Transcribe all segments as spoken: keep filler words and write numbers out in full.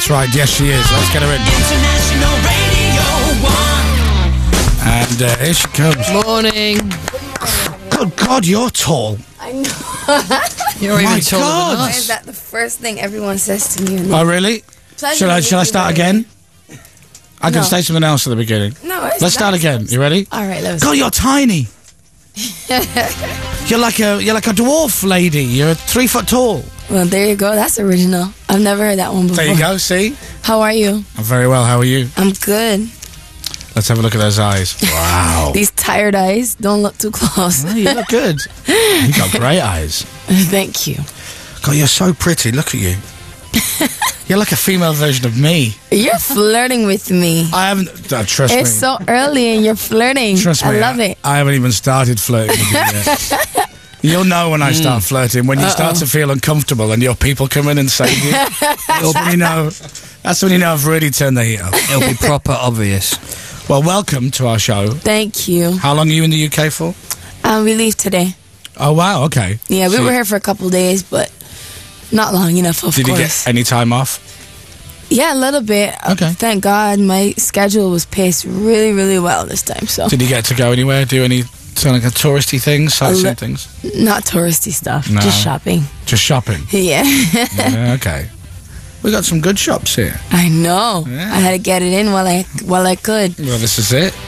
That's right. Yes, she is. Let's get her in. International Radio One. And uh, here she comes. Morning. Good God, you're tall. I know. You're My even taller God. than Why us. is that the first thing everyone says to me? Oh, really? Pleasure Shall I, to shall I meet you, start by the again? I can No. say something else at the beginning. way. No, it's Let's start nice. again. You ready? All right, let's. God, you're tiny. You're like a you're like a dwarf lady. You're three foot tall. Well, there you go. That's original. I've never heard that one before. There you go. See, How are you? I'm very well. How are you? I'm good. Let's have a look at those eyes. Wow. These tired eyes. Don't look too close. Oh, you look good. You got great eyes. Thank you. God, you're so pretty. Look at you. You're like a female version of me. You're flirting with me. I haven't. Uh, trust It's me. so early and you're flirting. Trust me. I love it. I haven't even started flirting with you yet. You'll know when I start flirting, when you Uh-oh. start to feel uncomfortable and your people come in and say you. That's when you know. That's when you know I've really turned the heat up. It'll be proper obvious. Well, welcome to our show. Thank you. How long are you in the U K for? Um, we leave today. Oh, wow. Okay. Yeah, we So were here for a couple days, but not long enough, of Did you course. get any time off? Yeah, a little bit. Uh, Okay. Thank God my schedule was paced really, really well this time. So Did you get to go anywhere? Do any sort of like a touristy things, sightseeing li- things? not touristy stuff, No. just shopping. Just shopping? Yeah, Yeah, okay. We got some good shops here. I know. Yeah. I had to get it in while I while I could. Well, this is it.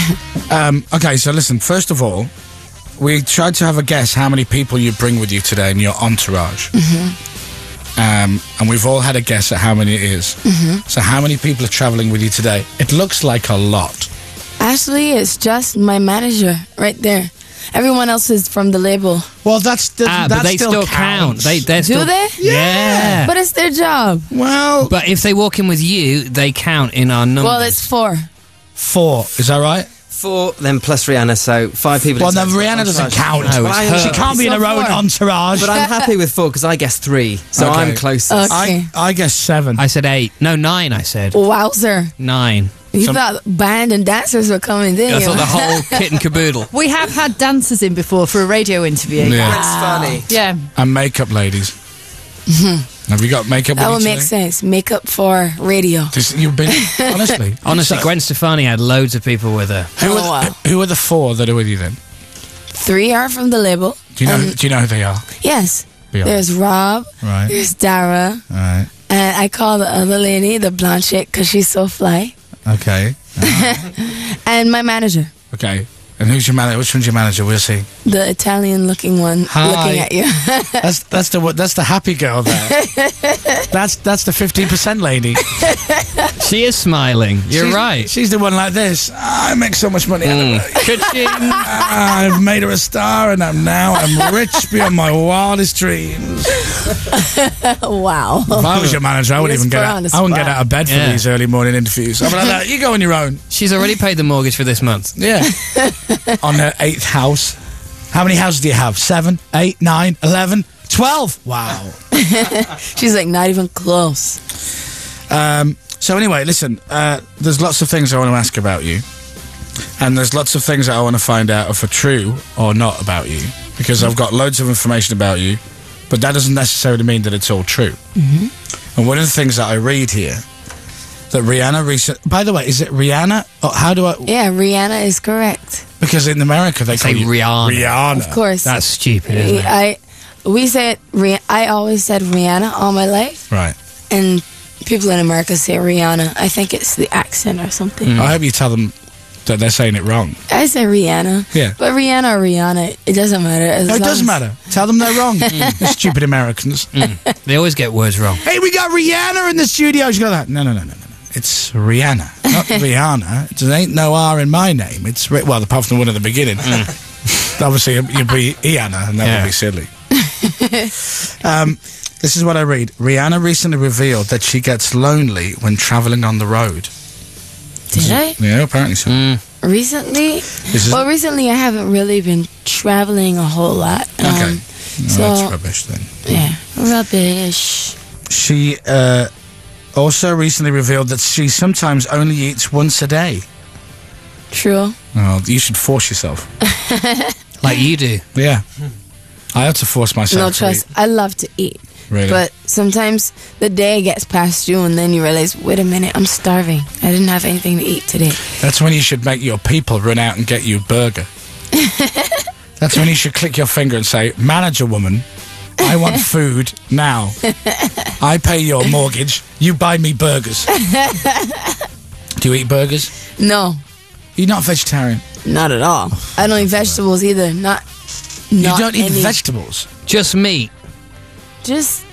um, okay, so listen, first of all, we tried to have a guess how many people you bring with you today in your entourage. Mm-hmm. Um, and we've all had a guess at how many it is. Mm-hmm. So how many people are travelling with you today? It looks like a lot. Actually, it's just my manager right there. Everyone else is from the label. Well, that's the, Ah, that but they still, count. counts. They, they're Do still, they? Yeah. But it's their job. Well, But if they walk in with you, they count in our numbers. Well, it's four. four. Is that right? Four, then plus Rihanna, so five people. Well, in no, total. Rihanna doesn't Entourage. count. No, it's her. She can't be in So her own four. entourage. But I'm happy with four because I guessed three, so Okay. I'm closest. Okay. I, I guess seven. I said eight. No, nine, I said. Wowzer. Nine. You Some- thought band and dancers were coming, didn't I you? thought the whole kit and caboodle. We have had dancers in before for a radio interview. Yeah. It's funny. Yeah. And makeup ladies. Have you got makeup That with would you make today? sense. Makeup for radio. This, you've been honestly, Honestly, So, Gwen Stefani had loads of people with her. Who, Oh, are the, wow. who are the four that are with you then? Three are from the label. Do you know? Um, do you know who they are? Yes. Be honest. There's Rob. Right. There's Dara. All right. And I call the other lady the blonde chick because she's so fly. Okay. And my manager, Okay. And who's your manager? Which one's your manager? We'll see. the Italian-looking one, Hi. looking at you. That's that's the that's the happy girl there. that's that's the fifteen percent lady. She is smiling. You're She's- right. She's the one like this. I make so much money. out of it. Ka-ching. I've made her a star, and I'm now I'm rich beyond my wildest dreams. Wow. If I was your manager, I wouldn't Yes, even get put her out. on the I wouldn't get spot. out of bed for Yeah. these early morning interviews. I'm like that. You go on your own. She's already paid the mortgage for this month. Yeah. On her eighth house. How many houses do you have? Seven, eight, nine, eleven, twelve. Wow. She's like, not even close. Um, so anyway, listen. Uh, there's lots of things I want to ask about you, and there's lots of things that I want to find out if are true or not about you, because I've got loads of information about you, but that doesn't necessarily mean that it's all true. Mm-hmm. And one of the things that I read here that Rihanna recent. By the way, is it Rihanna? Or how do I? Yeah, Rihanna is correct. Because in America they Say call you Rihanna. Rihanna. Of course. That's stupid, isn't it? I, we said, Rih- I always said Rihanna all my life, Right. and people in America say Rihanna. I think it's the accent or something. I hope you tell them that they're saying it wrong. I say Rihanna. Yeah. But Rihanna or Rihanna, it doesn't matter. As No, it long doesn't as- matter. Tell them they're wrong. The stupid Americans. They always get words wrong. Hey, we got Rihanna in the studio. She got that. No, no, no, no, no. no. It's Rihanna, not Rihanna. There ain't no R in my name. It's Ri- well, apart from the one at the beginning. Obviously, you'd be Iana, and that Yeah. would be silly. um, this is what I read. Rihanna recently revealed that she gets lonely when traveling on the road. Did I? Yeah, apparently so. Mm. Recently? This is- Well, recently I haven't really been traveling a whole lot. Um, Okay. so, Oh, that's rubbish then. yeah, rubbish. She uh, also recently revealed that she sometimes only eats once a day. True. Oh, you should force yourself. Like you do. Yeah. I have to force myself No, to trust. eat. I love to eat. Really? But sometimes the day gets past you and then you realize, wait a minute, I'm starving. I didn't have anything to eat today. That's when you should make your people run out and get you a burger. That's when you should click your finger and say, manager woman, I want food now. I pay your mortgage. You buy me burgers. Do you eat burgers? No, You're not vegetarian. not at all. I don't eat vegetables either. Not, not you don't eat any. vegetables. Just meat. Just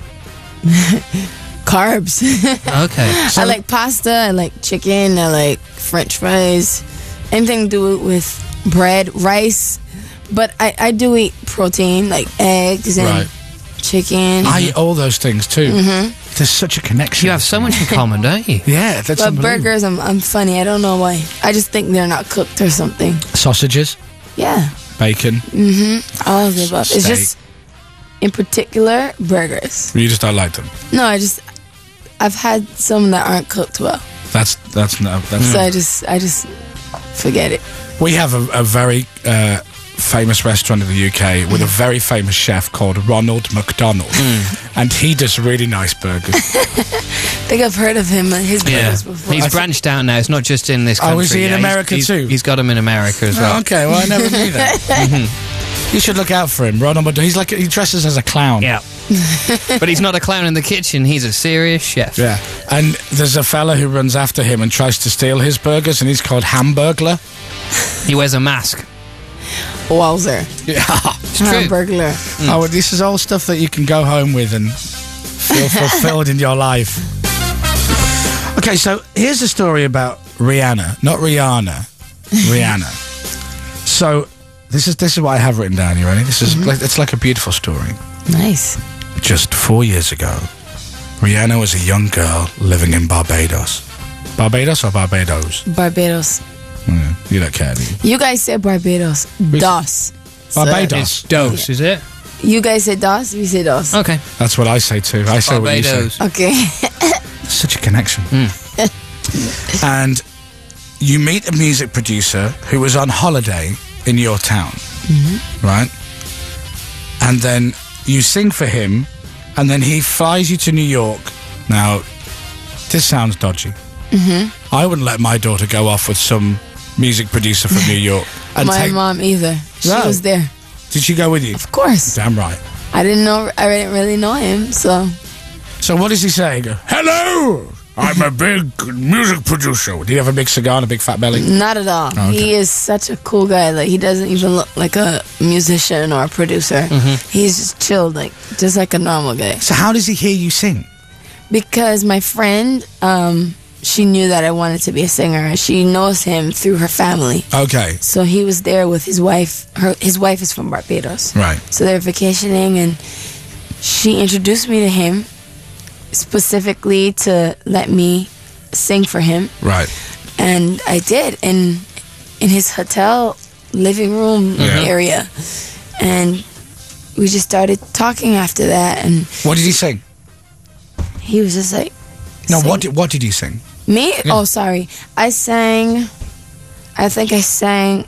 carbs. Okay. I like pasta, I like chicken, I like french fries, anything to do with bread, rice. But I, I do eat protein, like eggs and Right. chicken. I eat all those things too. Mm-hmm. There's such a connection. You have so much in common, don't you? Yeah, that's but unbelievable. burgers, I'm, I'm funny. I don't know why. I just think they're not cooked or something. Sausages, Yeah, bacon. all of the above. It's Steak. just, in particular, burgers. You just don't like them. No, I just, I've had some that aren't cooked well. That's that's no. That's So I just, I just forget it. We have a, a very uh, famous restaurant in the U K with a very famous chef called Ronald McDonald, and he does really nice burgers. I think I've heard of him and his Yeah. burgers before. He's branched out now. It's not just in this country. Oh, is he in Yeah, he's- America he's- too? He's got them in America as well. Oh, okay, well I never knew that. You should look out for him, Ronald McDonald. He's like he dresses as a clown. Yeah. But he's not a clown in the kitchen. He's a serious chef. Yeah, and there's a fella who runs after him and tries to steal his burgers, and he's called Hamburglar. He wears a mask. Wowzer. Yeah. It's true. Hamburglar. Oh, well, this is all stuff that you can go home with and feel fulfilled in your life. Okay, so here's a story about Rihanna, not Rihanna, Rihanna. So this is this is what I have written down. You ready? This is like, it's like a beautiful story. Nice. Just four years ago, Rihanna was a young girl living in Barbados. Barbados or Barbados? Barbados. Yeah, you don't care, do you? You guys said Barbados. DOS. Barbados. It's dose, is it? You guys say DOS, we say DOS. Okay. That's what I say too. I say what you say. Barbados. Okay. Such a connection. And you meet a music producer who was on holiday in your town, right? And then you sing for him, and then he flies you to New York. Now, this sounds dodgy. Mm-hmm. I wouldn't let my daughter go off with some music producer from New York. And My take, mom either. She No. was there. Did she go with you? Of course. Damn right. I didn't know, I didn't really know him, so. So what does he say? He go, hello, I'm a big music producer. Did he have a big cigar and a big fat belly? Not at all. Oh, okay. He is such a cool guy. Like, he doesn't even look like a musician or a producer. Mm-hmm. He's just chilled, like, just like a normal guy. So how does he hear you sing? Because my friend, um, she knew that I wanted to be a singer, and she knows him through her family. Okay, So he was there with his wife. Her his wife is from Barbados. right. So they're vacationing, and she introduced me to him specifically to let me sing for him, Right. and I did in in his hotel living room Yeah. area, and we just started talking after that, and What did he sing? he was just like, No, sing- what did, what did he sing? Me? Yeah. Oh, sorry. I sang. I think I sang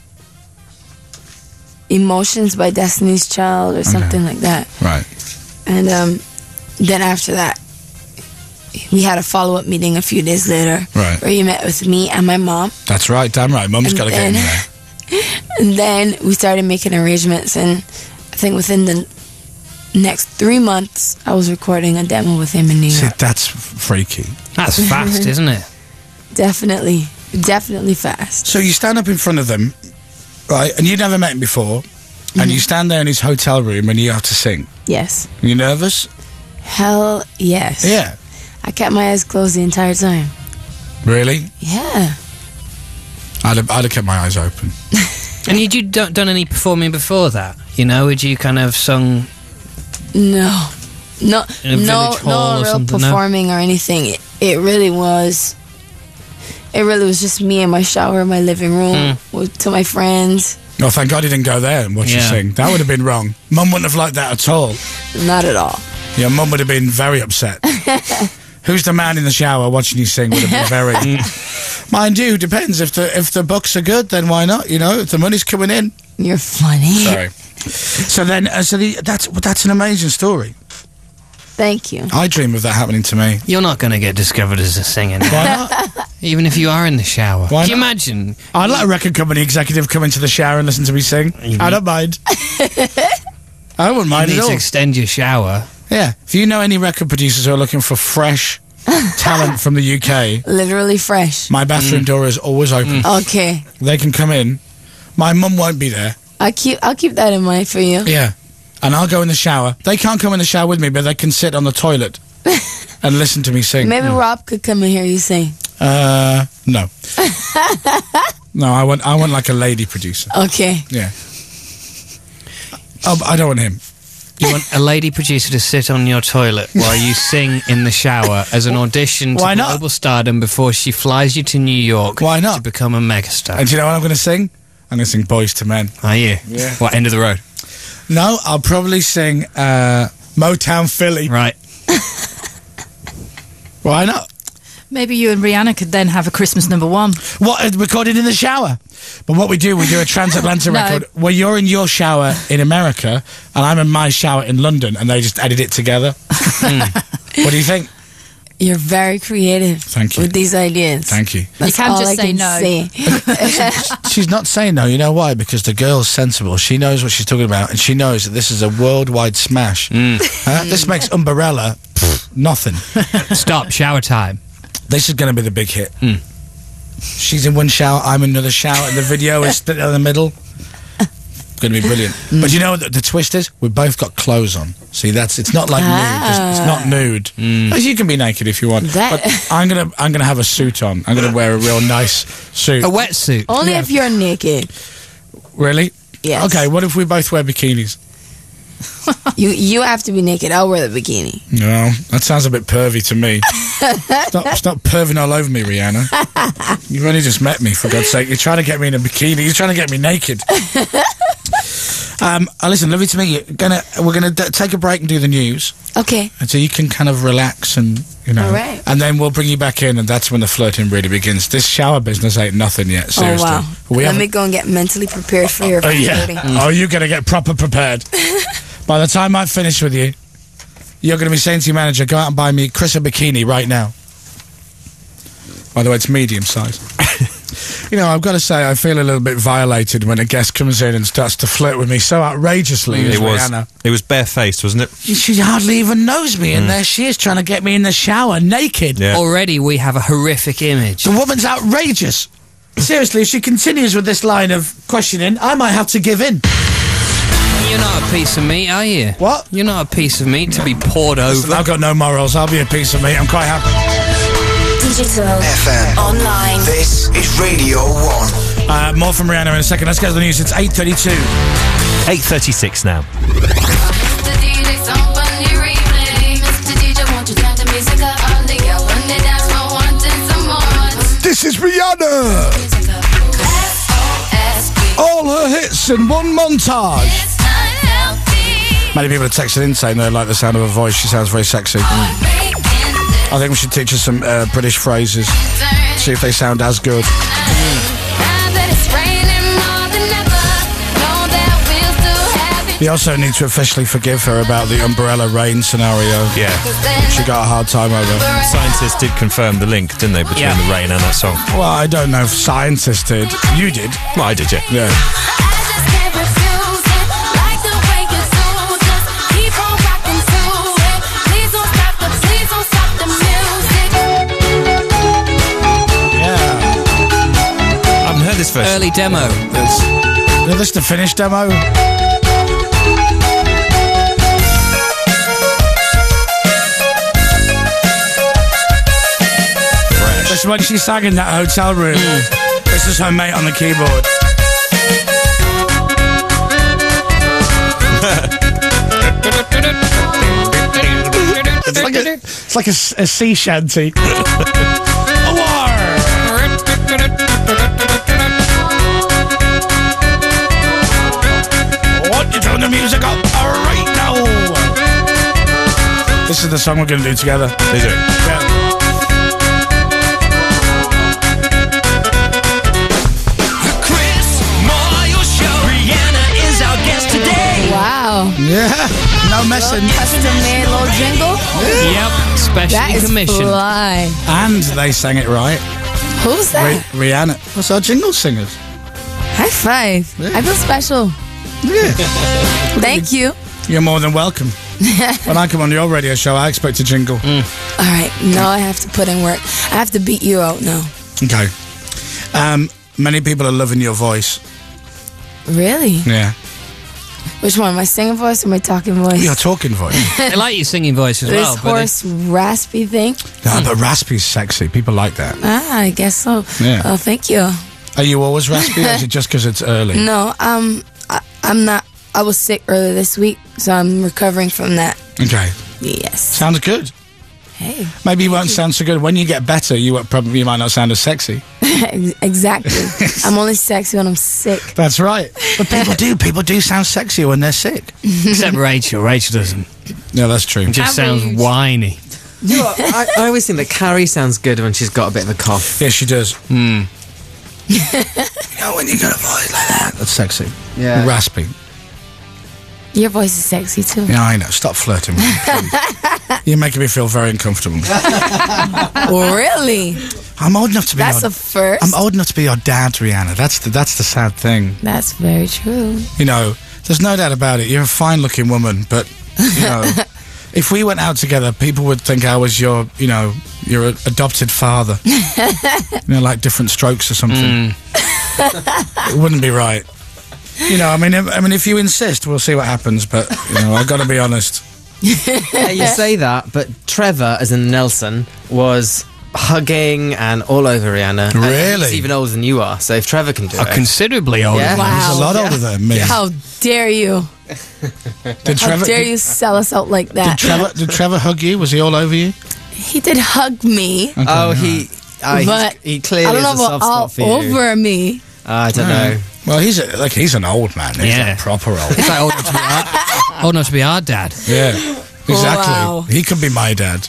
"Emotions" by Destiny's Child or something like that. Right. And um, then after that, we had a follow-up meeting a few days later, Right. where he met with me and my mom. That's right. Damn right. Mum's And got to get in then- there. And then we started making arrangements, and I think within the next three months, I was recording a demo with him in New See, York. that's freaky. That's fast, isn't it? Definitely, definitely fast. So you stand up in front of them, right? And you'd never met him before, and you stand there in his hotel room and you have to sing. Yes. Are you nervous? Hell yes. Yeah. I kept my eyes closed the entire time. Really? Yeah. I'd have, I'd have kept my eyes open. And had you done, done any performing before that? You know, had you kind of sung? No. No, In a no, village hall no or real something, no? performing or anything. It, it really was. It really was just me in my shower in my living room with, to my friends. Oh, thank God he didn't go there and watch you Yeah. sing. That would have been wrong. Mum wouldn't have liked that at all. Not at all. Yeah, Mum would have been very upset. Who's the man in the shower watching you sing would have been very... Mind you, depends. If the if the books are good, then why not? You know, if the money's coming in. You're funny. Sorry. So then, uh, so the, that's that's an amazing story. Thank you. I dream of that happening to me. You're not going to get discovered as a singer, Why not? even if you are in the shower. Why Can you not? imagine? I'd let a record company executive come into the shower and listen to me sing. I don't mind. I wouldn't You mind need at to all. extend your shower. Yeah. If you know any record producers who are looking for fresh talent from the U K, Literally fresh. my bathroom door is always open. Okay. They can come in. My mum won't be there. I keep I'll keep that in mind for you. Yeah. And I'll go in the shower. They can't come in the shower with me, but they can sit on the toilet and listen to me sing. Maybe Rob could come and hear you sing. Uh, no. No, I want I want like a lady producer. Okay. Yeah. Oh, I don't want him. You want a lady producer to sit on your toilet while you sing in the shower as an audition to Why not? global stardom before she flies you to New York Why not? to become a megastar. And do you know what I'm going to sing? I'm going to sing Boys to Men. Are you? Yeah. What, end of the road? No, I'll probably sing uh, Motown Philly. Right. Why not? Maybe you and Rihanna could then have a Christmas number one. What, uh, recorded in the shower? But what we do, we do a transatlantic No. record where you're in your shower in America and I'm in my shower in London and they just edit it together. What do you think? You're very creative. Thank you. With these ideas. Thank you. That's You can't all just I say can no. say. She's not saying no, you know why? Because the girl's sensible. She knows what she's talking about and she knows that this is a worldwide smash. Huh? This makes Umbrella pff, nothing. Stop. Shower time. This is going to be the big hit. She's in one shower, I'm in another shower, and the video is split in the middle. Going to be brilliant. But you know what the, the twist is? We've both got clothes on. See, that's it's not like nude. It's, it's not nude. You can be naked if you want. That- But I'm gonna I'm gonna have a suit on. I'm gonna wear a real nice suit. A wetsuit. Only Yeah. if you're naked. Really? Yes. Okay. What if we both wear bikinis? You you have to be naked. I'll wear the bikini. No, that sounds a bit pervy to me. stop, stop perving all over me, Rihanna. You've only just met me, for God's sake. You're trying to get me in a bikini. You're trying to get me naked. um, uh, listen, lovely to meet you. Gonna, we're going to d- take a break and do the news. Okay. And so you can kind of relax and, you know. All right. And then we'll bring you back in, and that's when the flirting really begins. This shower business ain't nothing yet, seriously. Oh wow. We Let haven't- me go and get mentally prepared for your Oh, yeah. flirting. Oh, you're going to get proper prepared. By the time I finish with you, you're going to be saying to your manager, go out and buy me Chris a bikini right now. By the way, it's medium size. You know, I've got to say, I feel a little bit violated when a guest comes in and starts to flirt with me so outrageously as It was. Rihanna. It was barefaced, wasn't it? She hardly even knows me, and there she is trying to get me in the shower naked. Yeah. Already we have a horrific image. The woman's outrageous. Seriously, if she continues with this line of questioning, I might have to give in. You're not a piece of meat, are you? What? You're not a piece of meat to be poured over. I've got no morals. I'll be a piece of meat. I'm quite happy. Digital. F M. Online. This is Radio one. Uh, more from Rihanna in a second. Let's get to the news. It's eight thirty-two. eight thirty-six now. Mister D J, somebody replay. Mister D J, won't you turn the music up? All the girls on the dance floor wanting some more. This is Rihanna. Music up. S O S P. All her hits in one montage. It's not healthy. Many people have texted in saying they like the sound of her voice. She sounds very sexy. Making I think we should teach her some uh, British phrases. this See if they sound as good. Now that it's raining more than ever, know that we'll still have it. We also need to officially forgive her about the umbrella rain scenario. Yeah. She got a hard time over. Scientists did confirm the link, didn't they, between Yeah. the rain and that song? Well, I don't know if scientists did. You did. Well, I did, yeah. Yeah. I just can't refuse it. Like the way you do, just keep on rocking to it. Please don't stop the, please don't stop the music. Yeah. I haven't heard this version. Early demo. That's, is this the finished demo? This is when she sang in that hotel room. This is her mate on the keyboard. It's like a, it's like a, s- a sea shanty. A war. What? You turn the music up? All right now. This is the song we're going to do together. Is it? Yeah. Chris Moyle Show. Rihanna is our guest today. Wow. Yeah. No No messing. Custom made little jingle. Yep, That specially is commissioned. fly. And they sang it right. Who's Ri- that? Rihanna. What's our jingle singers? High five. Yeah. I feel special. Yeah. Thank you. You're more than welcome. When I come on your radio show, I expect a jingle. Mm. All right. Now I have to put in work. I have to beat you out now. Okay. Um, many people are loving your voice. Really? Yeah. Which one? My singing voice or my talking voice? Your talking voice. I like your singing voice as This well. but it- hoarse, raspy thing? No, but raspy's sexy. People like that. Ah, I guess so. Yeah. Oh, thank you. Are you always raspy, or is it just because it's early? No, um, I, I'm not. I was sick earlier this week, so I'm recovering from that. Okay. Yes. Sounds good. Hey. Maybe you won't sound so good. When you get better, you won't- probably you might not sound as sexy. Exactly. I'm only sexy when I'm sick. That's right. But people do. People do sound sexier when they're sick. Except Rachel. Rachel doesn't. No, that's true. It just sounds Average. whiny. You know what, I, I always think that Carrie sounds good when she's got a bit of a cough. Yeah, she does. Hmm. You know, when you got a voice like that, that's sexy. Yeah. Raspy. Your voice is sexy too. Yeah, I know. Stop flirting with me, please. You're making me feel very uncomfortable. Really? I'm old enough to be That's your, a first. I'm old enough to be your dad, Rihanna. That's the that's the sad thing. That's very true. You know, there's no doubt about it. You're a fine-looking woman, but you know, if we went out together, people would think I was your, you know, your adopted father. You know, like different strokes or something. It wouldn't be right. You know, I mean, if, I mean, if you insist, we'll see what happens. But you know, I've got to be honest. Yeah, you say that, but Trevor, as in Nelson, was hugging and all over Rihanna. And Really? he's even older than you are, so if Trevor can do Oh, it. considerably older. Yeah. than Wow. He's a lot older than me. How dare you? Did How Trevor? dare Did, you sell us out like did that? Trevor? Did Trevor hug you? Was he all over you? He did hug me, Okay, oh, all he, uh, he's- but he clearly I don't know has a about soft all spot for you. over me. I don't know. Well, he's a, like he's an old man. He's Yeah. a proper old. It's like old enough to be our, old enough to be our dad. Yeah, exactly. Wow. He could be my dad.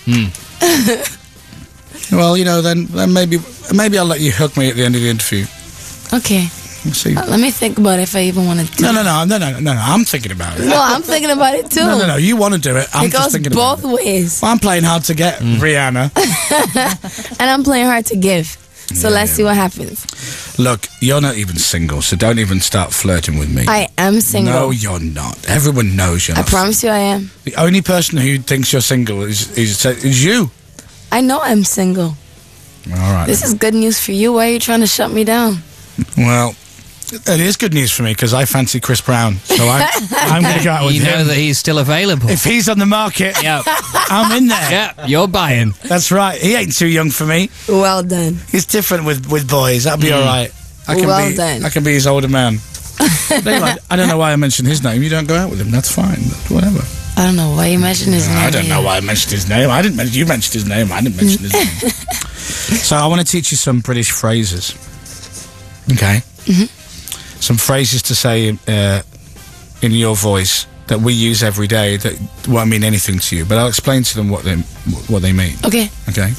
Well, you know, then, then maybe maybe I'll let you hug me at the end of the interview. Okay, We'll see. uh, let me think about it if I even want to do No, it. no, no, no, no, no, no. I'm thinking about it. No, I'm thinking about it too. No, no, no. You want to do it. I'm It just goes thinking both about it. ways, Well, I'm playing hard to get, Rihanna. and I'm playing hard to give. So Yeah, let's yeah. see what happens. Look, you're not even single, so don't even start flirting with me. I am single. No, you're not. Everyone knows you're I not. promise you, I am. The only person who thinks you're single is is, is you. I know I'm single. All right. This is good news for you. Why are you trying to shut me down? Well, it is good news for me because I fancy Chris Brown, so I, I'm going to go out with You know him. that he's still available. If he's on the market, yeah. I'm in there. Yeah, you're buying. That's right. He ain't too young for me. Well done. He's different with, with boys. That'll be all right. I can Well be. done. I can be his older man. Anyway, I don't know why I mentioned his name. You don't go out with him. That's fine. Whatever. I don't know why you mentioned his name. I don't know yet. why I mentioned his name. I didn't mention. You mentioned his name. I didn't mention his name. So I want to teach you some British phrases. Okay. Mm-hmm. Some phrases to say uh, in your voice that we use every day that won't mean anything to you, but I'll explain to them what they what they mean. Okay. Okay.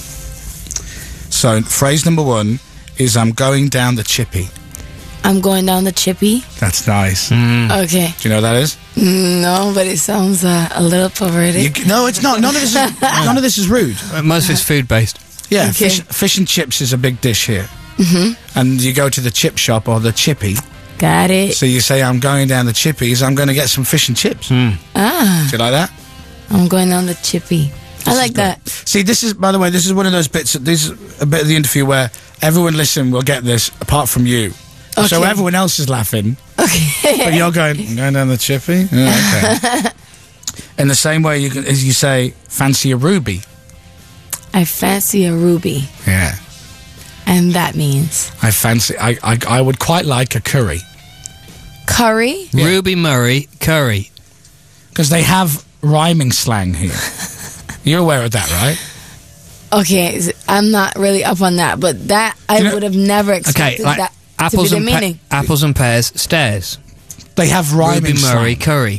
So phrase number one is "I'm going down the chippy." I'm going down the chippy. That's nice. Okay. Do you know what that is? No, but it sounds uh, a little perverted. You, no, it's not. None of this is. None of this is rude. Uh, Most of it's food based. Yeah, Okay. fish, fish and chips is a big dish here. Mm-hmm. And you go to the chip shop or the chippy. Got it. So you say, "I'm going down the chippies. I'm going to get some fish and chips." Ah, Do you like that? I'm going down the chippy. I like that. See, this is, by the way, this is one of those bits. This is a bit of the interview where everyone listening will get this, apart from you. So Okay. everyone else is laughing, Okay. but you're going, "I'm going down the chippy." Yeah, okay. In the same way, you can, as you say, "Fancy a ruby." I fancy a ruby, Yeah. and that means I fancy. I, I. I would quite like a curry curry. Yeah. Ruby Murray curry. because they have rhyming slang here. You're aware of that, right? Okay, s- I'm not really up on that, but that I You know- would have never Okay, expected like that apples to be and the pe- meaning. apples and pears stairs. They have rhyming Ruby Murray slang. curry.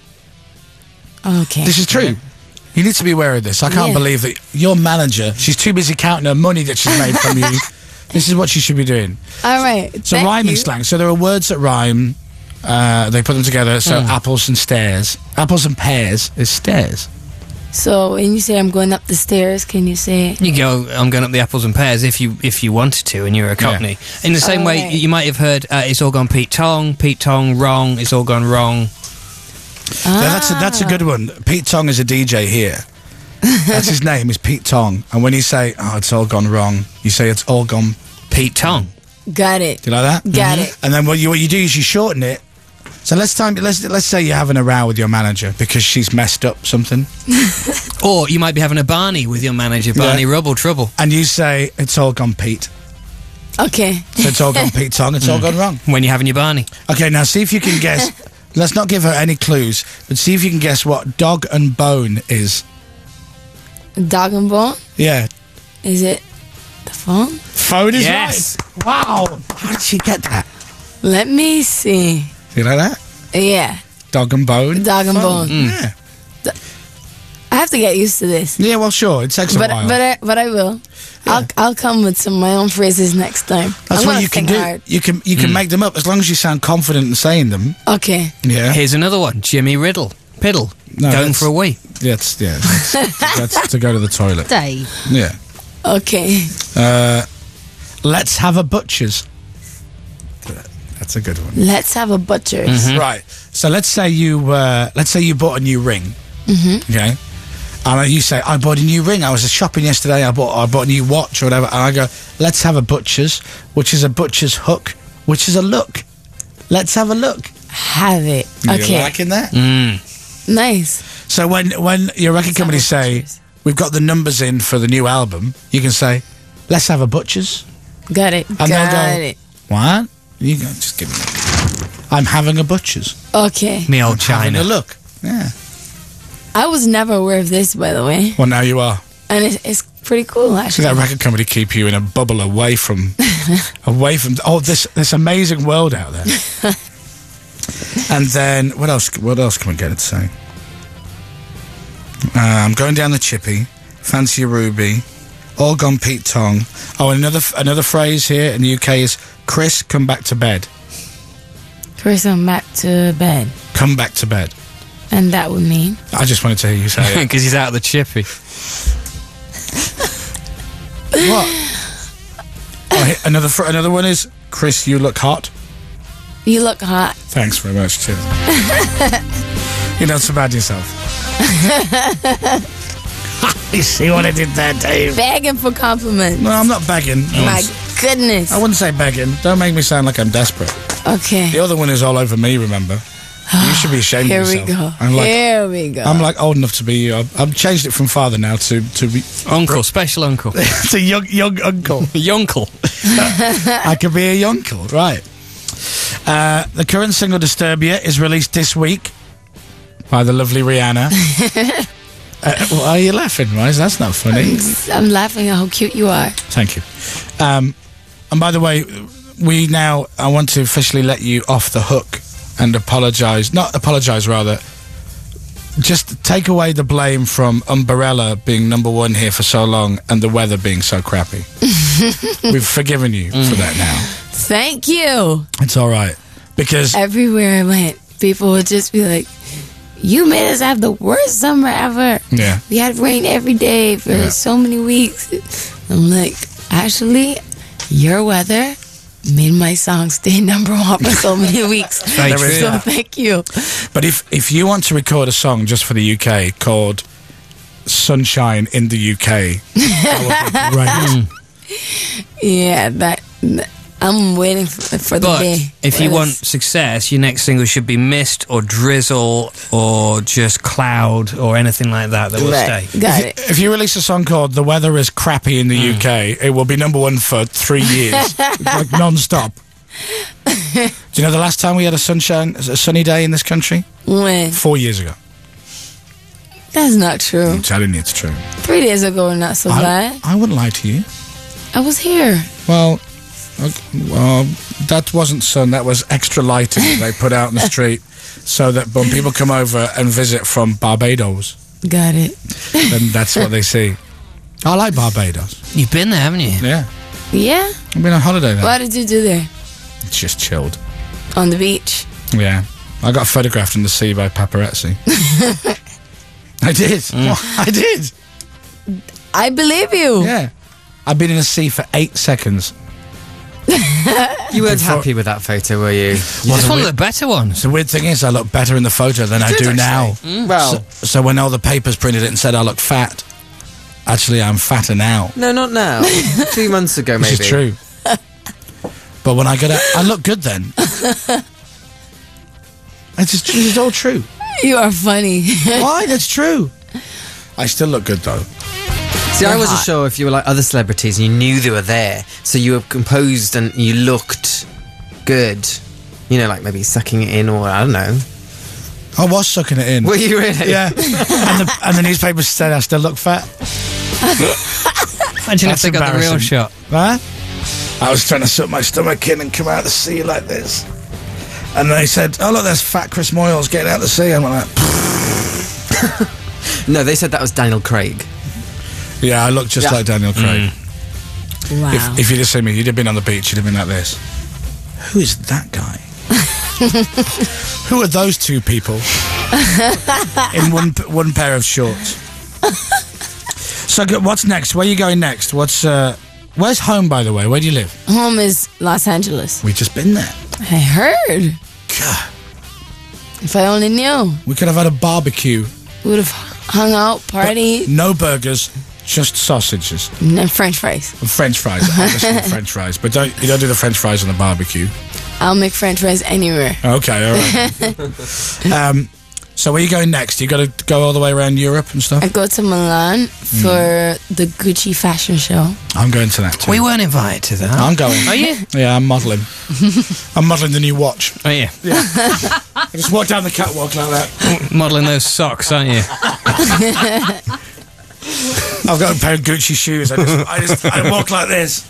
Okay. This is true. You need to be aware of this. I can't Yeah. believe that your manager, she's too busy counting her money that she's made from you. This is what she should be doing. All right. So thank rhyming you. slang. So there are words that rhyme Uh, they put them together, so apples and stairs. Apples and pears is stairs. So when you say I'm going up the stairs, can you say You go, I'm going up the apples and pears if you if you wanted to, and you're a Cockney. In the same way, Alright. you might have heard uh, it's all gone Pete Tong, Pete Tong, wrong, it's all gone wrong. Yeah, that's a, that's a good one. Pete Tong is a D J here. That's his name, is Pete Tong. And when you say, oh, it's all gone wrong, you say it's all gone. Pete Tong. got it? Do you like that? Got it. And then what you what you do is you shorten it. So let's time let's let's say you're having a row with your manager because she's messed up something, Or you might be having a Barney with your manager, Barney Yeah. Rubble Trouble. and you say it's all gone Pete. Okay. So it's all gone Pete Tong. It's all gone wrong. When you're having your Barney. Okay, now see if you can guess. Let's not give her any clues, but see if you can guess what dog and bone is. Dog and bone? Yeah, Is it the phone? phone is Yes. right. Wow, how did she get that? Let me see. You know that? Yeah. Dog and bone. Dog and Phone. bone. Yeah. I have to get used to this. Yeah, well, sure. It takes a But while. but I, but I will. I'll I'll come with some of my own phrases next time. That's I'm what gonna you can think do. hard. You can you can make them up as long as you sound confident in saying them. Okay. Yeah. Here's another one, Jimmy Riddle. Piddle. No, going that's- for a wee. That's yeah. That's, that's to go to the toilet. Dave. Yeah. Okay. Uh, let's have a butcher's. That's a good one. Let's have a butcher's. Right. So let's say you uh, let's say you bought a new ring. Mm-hmm. Okay. And you say, I bought a new ring. I was shopping yesterday. I bought I bought a new watch or whatever. And I go, let's have a butcher's, which is a butcher's hook, which is a look. Let's have a look. Have it. You Okay. liking that? Nice. So when when your record company say butcher's. we've got the numbers in for the new album, you can say, let's have a butcher's. Got it. And Got they'll go, it. What? You go, just give me that. I'm having a butcher's. Okay. Me old Having China. a look. Yeah. I was never aware of this, by the way, Well, now you are. and it's, it's pretty cool See actually. that record company keep you in a bubble away from, away from oh this this amazing world out there. And then what else? What else can we get it to say? Uh, I'm going down the chippy. Fancy a ruby. All gone Pete Tong. Oh, and another another phrase here in the U K is Chris, come back to bed. Chris, I'm back to bed, Come back to bed. and that would mean I just wanted to hear you say it. Because he's out of the chippy. What? Oh, here- another fr- another one is Chris, you look hot. you look hot. Thanks very much, Tim. You're not so bad yourself. You see what I did there, Dave? Begging for compliments. No, I'm not begging. I My wouldn't, goodness. I wouldn't say begging. Don't make me sound like I'm desperate. Okay. The other one is all over me, remember? You should be ashamed Here of we yourself. go. I'm like, Here we go. I'm like old enough to be you. I've, I've changed it from father now to to be Uncle, special uncle. to young young uncle. Yonkel. I could be a yonkle, right? Uh, the current single "Disturbia" is released this week by the lovely Rihanna. uh, why are you laughing, Rice? That's not funny. I'm laughing at how cute you are. Thank you. Um, and by the way, we now I want to officially let you off the hook and apologise. Not apologise, rather. Just take away the blame from Umbrella being number one here for so long and the weather being so crappy. We've forgiven you for that now. Thank you. It's all right. Because Everywhere I went, people would just be like, you made us have the worst summer ever. Yeah. We had rain every day for Yeah. so many weeks. I'm like, actually, your weather made my song stay number one for so many weeks. Very There is true. So thank you. But if if you want to record a song just for the U K called "Sunshine in the U K," that would be great. Yeah, that, I'm waiting for, for the But day. if for you this. want success, your next single should be Mist or Drizzle or just Cloud or anything like that that will Right, stay. got it. If you release a song called "The Weather Is Crappy in the U K," it will be number one for three years, like non-stop. Do you know the last time we had a sunshine, a sunny day in this country? When? Four years ago. That's not true. I'm telling you, it's true. Three days ago, not so I, bad. I wouldn't lie to you. I was here. Well, uh, well, that wasn't sun. That was extra lighting they put out in the street, so that when people come over and visit from Barbados, Got it. then that's what they see. I like Barbados. You've been there, haven't you? Yeah, Yeah? I've been on holiday there. What did you do there? It's just chilled. On the beach? Yeah. I got photographed in the sea by paparazzi. I did. Well, I did. I believe you. Yeah. I've been in the sea for eight seconds. You weren't Before- happy with that photo, were you? It's one of the better ones. The weird thing is, I look better in the photo than I do now. Well, So, so when all the papers printed it and said I look fat, actually I'm fatter now. no, not now. Two months ago, maybe. Which is true. But when I get out, I look good then. It's just, it's all true. You are funny. Why? That's true. I still look good though. See, I You're wasn't hot. sure if you were like other celebrities and you knew they were there, so you were composed and you looked good. You know, like maybe sucking it in, or I don't know. I was sucking it in. Were you really? Yeah. and, the, and the newspapers said I still look fat. Imagine That's if they got the real embarrassing. shot. Huh? I was trying to suck my stomach in and come out of the sea like this. And they said, oh, look, there's fat Chris Moyles getting out of the sea. I'm like, No, they said that was Daniel Craig. yeah, I look just Yeah. like Daniel Craig. Wow. If, if you'd have seen me, you'd have been on the beach, you'd have been like this. Who is that guy? Who are those two people in one one pair of shorts? So, go- what's next? Where are you going next? What's uh, where's home, by the way? Where do you live? Home is Los Angeles. We've just been there. I heard. God, If I only knew, we could have had a barbecue. we would have hung out, party, No burgers, just sausages and then French fries. and French fries. Obviously French fries, but don't you don't do the French fries on the barbecue. I'll make French fries anywhere. Okay, all right. um, so where are you going next? You got to go all the way around Europe and stuff. I go to Milan for the Gucci fashion show. I'm going to that too. We weren't invited to that. I'm going. Are you? Yeah, I'm modelling. I'm modelling the new watch. Oh, yeah. I just walk down the catwalk like that. Modelling those socks, aren't you? I've got a pair of Gucci shoes. I just, I just I walk like this.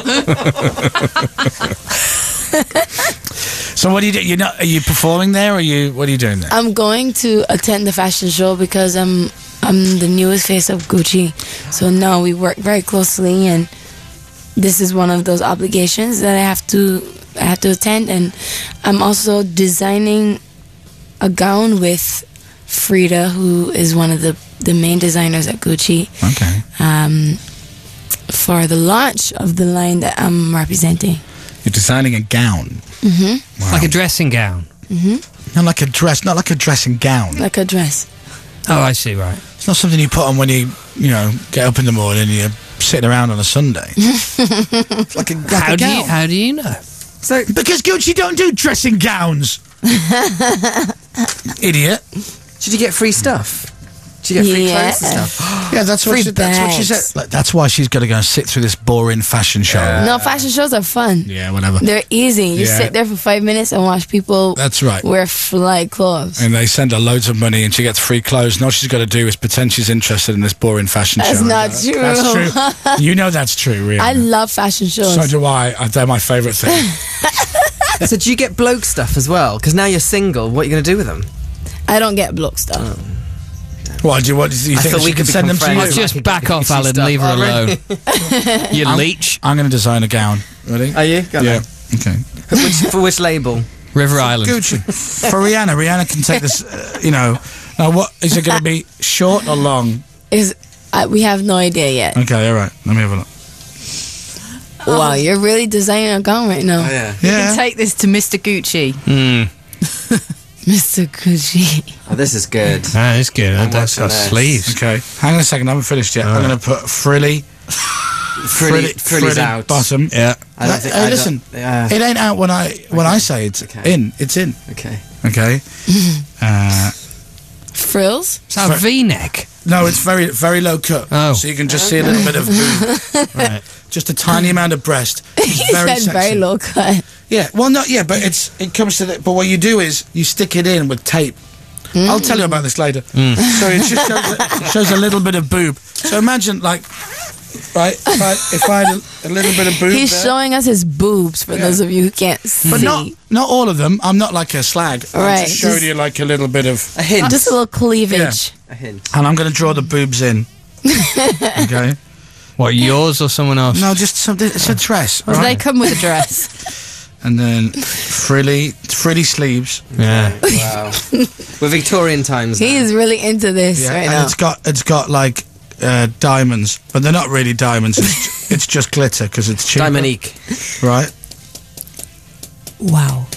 So what do you do? You're not? Are you performing there? Or are you? What are you doing there? I'm going to attend the fashion show because I'm I'm the newest face of Gucci. So now we work very closely, and this is one of those obligations that I have to I have to attend. And I'm also designing a gown with Frida, who is one of the the main designers at Gucci, Okay. um, for the launch of the line that I'm representing. You're designing a gown. Mm-hmm. Wow. Like a dressing gown. Not like a dress. Not like a dressing gown. Like a dress. Oh, I see, right. It's not something you put on when you, you know, get up in the morning and you're sitting around on a Sunday. It's like a, like How a do, gown. you, how do you know? So, Because Gucci don't do dressing gowns. Idiot. did you get free stuff? Did you get free Yeah. clothes and stuff? Yeah, that's what Free she, that's what she bags. said. Like, that's why she's got to go and sit through this boring fashion show. Yeah, No, fashion shows are fun. whatever. They're easy. You Yeah. sit there for five minutes and watch people That's right. wear fly clothes. And they send her loads of money and she gets free clothes. And all she's got to do is pretend she's interested in this boring fashion That's show. not true. That's true. You know that's true, really. I love fashion shows. So do I. Uh, They're my favourite thing. So, do you get bloke stuff as well? Because now you're single. What are you going to do with them? I don't get bloke stuff. What do you, what do you I think? thought She we could could send them become to you? Oh, friends. just Like, back if off, you Alan. stuff- Leave her Oh, alone. really? You I'm- leech. I'm going to design a gown. Ready? Are you? Go Yeah. on. Okay. Which, for which label? River Island. Gucci. For Rihanna, Rihanna can take this, uh, you know. Now, what is it going to be? Short or long? Is uh, we have no idea yet. Okay, all right. Let me have a look. Wow, you're really designing a gown right now, yeah. You Yeah. can take this to Mister Gucci. Mm. Mister Gucci. Oh, this is good. That is good. I'm That's got watching this. sleeves. Okay. Hang on a second. I haven't finished yet. I'm going to put frilly, Frilly, Frilly's frilly out. bottom. Yeah. I don't think. Hey, I don't- listen. Yeah. It ain't out when I when I say it's Okay. in. It's in. Okay. Okay. uh, Frills? It's a V-neck. no, it's very very low cut. Oh. So you can just see a little bit of boob. Right. Just a tiny amount of breast. It's He very said sexy. very low cut. Yeah. Well, not yeah, but it's it comes to the. But what you do is you stick it in with tape. I'll tell you about this later. So it just shows, a- shows a little bit of boob. So imagine like, right? If I if I had a, a little bit of boob. He's there. showing us his boobs for Yeah. those of you who can't see. But not not all of them. I'm not like a slag. I'm Right, just showing just- you like a little bit of. A hint. Just a little cleavage. A hint. And I'm going to draw the boobs in. Okay. What, yours or someone else? No, just something. It's a dress. Well, right? they come with a dress. and then frilly, frilly sleeves. Yeah. Wow. We're Victorian times now. He is really into this Yeah, right and now. it's got it's got like uh, diamonds, but they're not really diamonds. It's, ju- it's just glitter because it's cheap. Diamonique. Right? Wow.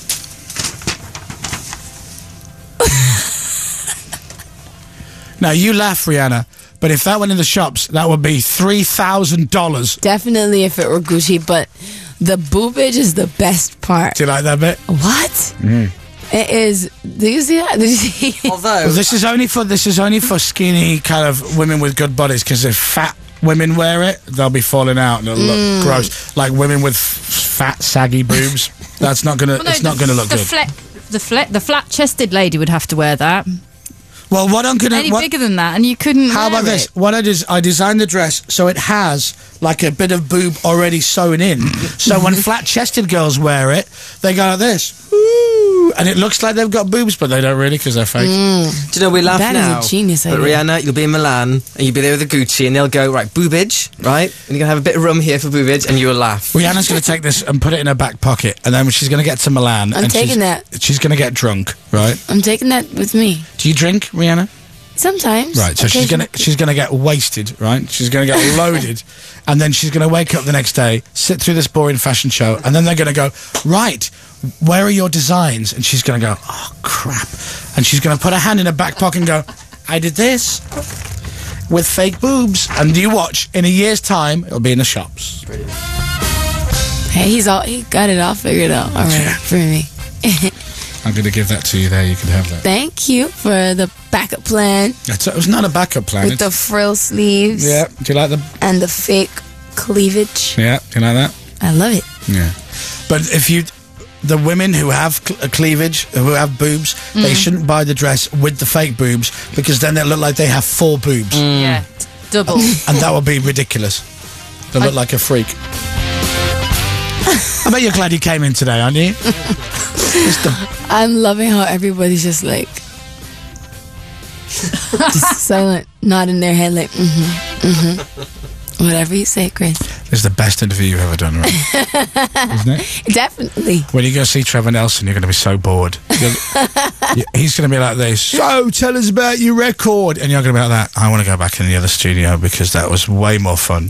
Now you laugh, Rihanna, but if that went in the shops, that would be three thousand dollars. Definitely if it were Gucci, but the boobage is the best part. Do you like that bit? What? It is. Do you see that? Did you see? Although, Well, this is only for this is only for skinny kind of women with good bodies, because if fat women wear it, they'll be falling out and it'll look gross. Like women with f- fat, saggy boobs, that's not gonna. Well, no, it's not the- gonna look the good. Fla- the, fla- the flat-chested lady would have to wear that. Well, what I'm gonna. Any what, bigger than that, and you couldn't. how wear about this? it. What I did, is I designed the dress so it has like a bit of boob already sewn in. So when flat-chested girls wear it, they go like this, ooh, and it looks like they've got boobs, but they don't really because they're fake. do you know, we laugh That is a now. genius But idea. Rihanna, you'll be in Milan, and you'll be there with a Gucci, and they'll go, right, boobage, right? And you're going to have a bit of rum here for boobage, and you'll laugh. Rihanna's going to take this and put it in her back pocket, and then when she's going to get to Milan, I'm and taking she's, that. She's going to get drunk, right? I'm taking that with me. Do you drink, Rihanna? Sometimes. Right, so she's gonna she's gonna get wasted, right? She's gonna get loaded, and then she's gonna wake up the next day, sit through this boring fashion show, and then they're gonna go, right, where are your designs? And she's gonna go, oh crap, and she's gonna put her hand in her back pocket and go, I did this with fake boobs, and you watch in a year's time it'll be in the shops. Hey, he's all. He got it all figured out. All right, Yeah. for me. I'm gonna give that to you. There, you can have that. Thank you for the backup plan It's, it was not a backup plan. with the It's- frill sleeves yeah, do you like the? and the fake cleavage. Yeah, do you like that? I love it. Yeah, but if you, the women who have cl- a cleavage, who have boobs, they shouldn't buy the dress with the fake boobs because then they look like they have four boobs, Yeah, double. and that would be ridiculous. They look like a freak. I bet you're glad you came in today, aren't you? It's the- I'm loving how everybody's just like just silent, nodding their head like mm-hmm, mm-hmm. Whatever you say, Chris. it's the best interview you've ever done, right? Isn't it? Definitely. When you go see Trevor Nelson, you're going to be so bored. You're- you- he's going to be like this. So, tell us about your record, and you're going to be like that. I want to go back in the other studio because that was way more fun.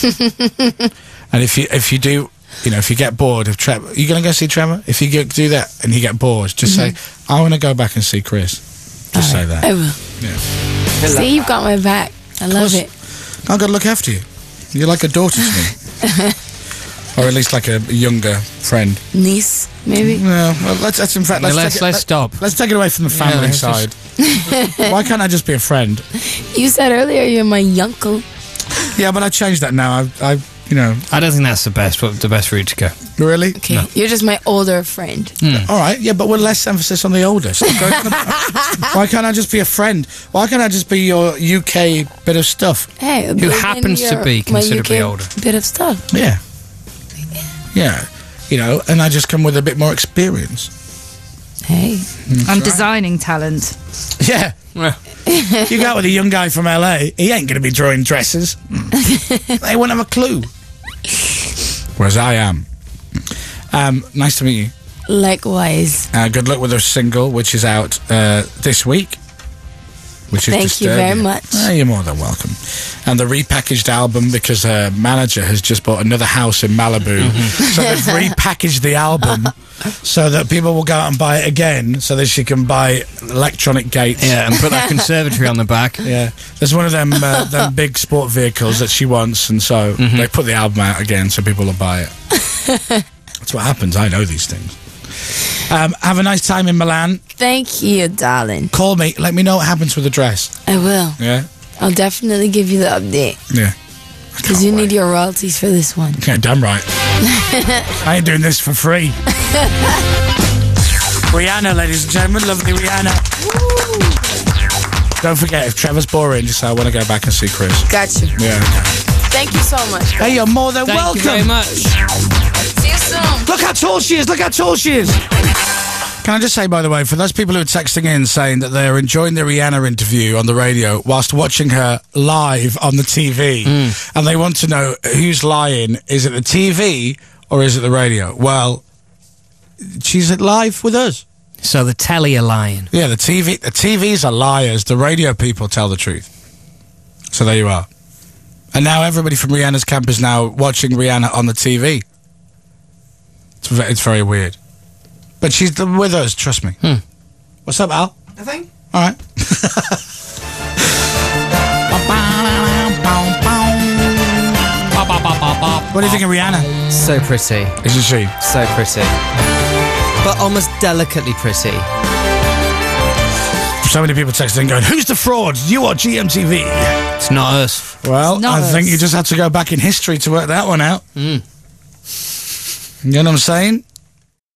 And if you if you do, you know, if you get bored of Trevor, you're going to go see Trevor. If you get, do that and you get bored, just say, I want to go back and see Chris. Just say that. I will. Yeah. See, you've got my back. I love it. I've got to look after you. You're like a daughter to me. Or at least like a younger friend. Niece, maybe. No, well, let's, let's in fact, let's, Yeah, let's- take it, let's let- stop. Let's take it away from the family let's side. just- Why can't I just be a friend? You said earlier you're my uncle. Yeah, but I changed that now. I, I you know, I don't think that's the best the best route to go. really? Okay, you're just my older friend. All right, yeah, but with less emphasis on the older. So go to the- why can't I just be a friend? Why can't I just be your U K bit of stuff? Hey, Who happens to be considerably older. Bit of stuff. Yeah. Yeah. You know, and I just come with a bit more experience. Hey, I'm designing talent. Yeah. You go out with a young guy from L A, he ain't going to be drawing dresses. They won't have a clue. Whereas I am. Um, nice to meet you. likewise. Uh, good luck with her single, which is out uh, this week. Which is Thank you very much. Oh, you're more than welcome. And the repackaged album, because her manager has just bought another house in Malibu. So they've repackaged the album so that people will go out and buy it again so that she can buy electronic gates. Yeah, and put that conservatory on the back. Yeah. There's one of them, uh, them big sport vehicles that she wants, and so they put the album out again so people will buy it. That's what happens. I know these things. Um, have a nice time in Milan. Thank you, darling. Call me. Let me know what happens with the dress. I will. Yeah? I'll definitely give you the update. Yeah. Because you need your royalties for this one. Yeah, damn right. I ain't doing this for free. Rihanna, ladies and gentlemen. Lovely Rihanna. Woo. Don't forget, if Trevor's boring, just say, I want to go back and see Chris. Got you. Yeah. Thank you so much. Hey, you're more than Thank welcome. you very much. See you soon. Look how tall she is. Look how tall she is. Can I just say, by the way, for those people who are texting in saying that they're enjoying the Rihanna interview on the radio whilst watching her live on the T V, and they want to know who's lying, is it the T V or is it the radio? Well, she's live with us. So the telly are lying. Yeah, the T V, the T Vs are liars. The radio people tell the truth. So there you are. And now everybody from Rihanna's camp is now watching Rihanna on the T V. It's, ve- it's very weird. But she's th- with us, trust me. Hmm. What's up, Al? Nothing. All right. What do you think of Rihanna? So pretty. Isn't she? So pretty. But almost delicately pretty. So many people texting going, who's the fraud? You or G M T V? It's not us. Well, It's not I think us. you just have to go back in history to work that one out. Mm. You know what I'm saying?